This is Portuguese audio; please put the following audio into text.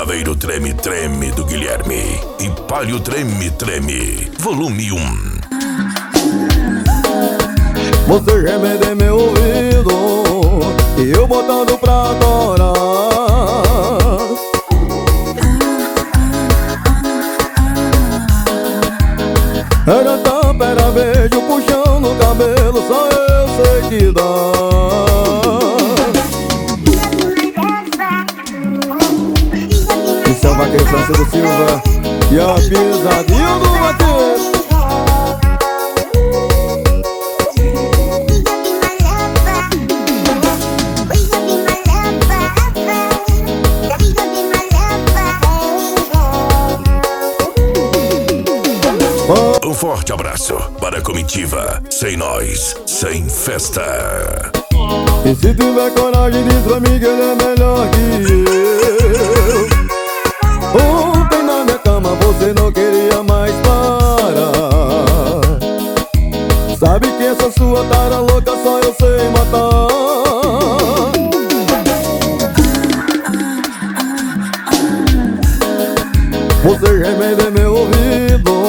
Saveiro Treme Treme do Guilherme e Palio Treme Treme, volume 1. Você remede meu ouvido e eu botando pra adorar. Era tapa, era beijo, puxão no cabelo, só eu sei que dá. Isso é o vaqueiro Francisco Silva e a pisadinha do vaqueiro. Um forte abraço para a comitiva. Sem nós, sem festa. E se tiver coragem, diz pra mim que ele é melhor que eu. Ontem na minha cama você não queria mais parar. Sabe que essa sua cara louca só eu sei matar. Você remede meu ouvido